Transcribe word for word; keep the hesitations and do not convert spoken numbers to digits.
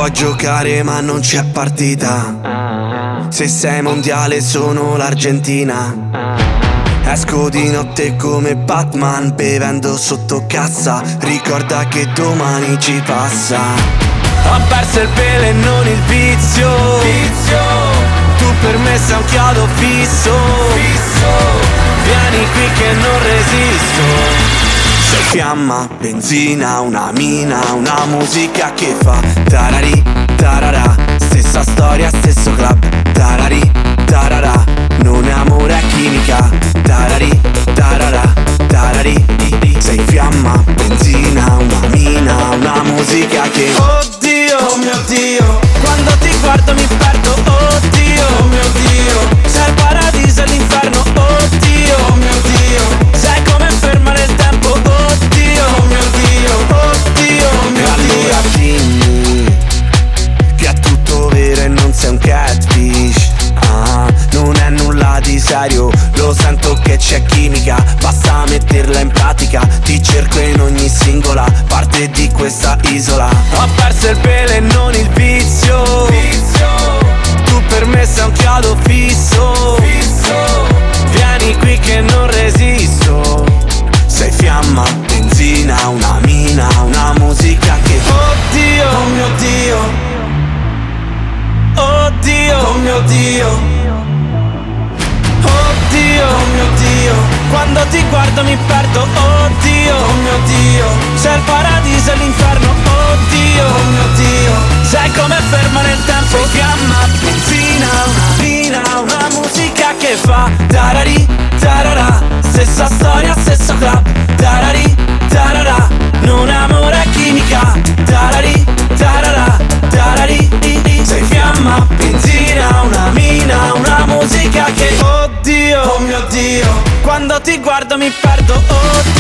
Puoi giocare ma non c'è partita. Se sei mondiale sono l'Argentina. Esco di notte come Batman bevendo sotto cassa. Ricorda che domani ci passa. Ho perso il pelo e non il vizio, vizio. Tu per me sei un chiodo fisso, fisso. Vieni qui che non resisto. Sei fiamma, benzina, una mina, una musica che fa tarari, tarara. Stessa storia, stesso club, tarari, tarara. Non è amore, è chimica, tarari, tarara, tarari. Sei fiamma, benzina, una mina, una musica che oddio, oh mio Dio. Quando ti guardo mi perdo, oddio, oh mio Dio. Sei il paradiso e l'inferno, oddio, oh mio Dio. Sei come fermare il tempo, oddio, oh mio Dio, oddio, oh mio Dio. E allora dimmi che è tutto vero e non sei un catfish. Ah, non è nulla di serio, lo sento che c'è chimica, basta metterla in pratica. Ti cerco in ogni singola parte di questa isola. Ho perso il pelo e non il vizio, vizio. Tu per me sei un chiodo fisso, fisso. Vieni qui che non resisto. Sei fiamma, benzina, una mina, una musica che oddio, oh mio Dio. Oddio, oh mio Dio. Oddio, oh mio Dio. Quando ti guardo mi perdo, oddio, oh mio Dio. Sei il paradiso e l'inferno, oddio, oh mio Dio. Sei come fermare il tempo. Sei fiamma, benzina, una mina, una musica che fa tarari, tarara. Stessa storia, stesso club, tarari, tarara. Non amore, è chimica, tarari, tarara, tarari. Sei fiamma, benzina, una mina, una musica che oddio, oh mio Dio. Quando ti guardo mi perdo, oddio.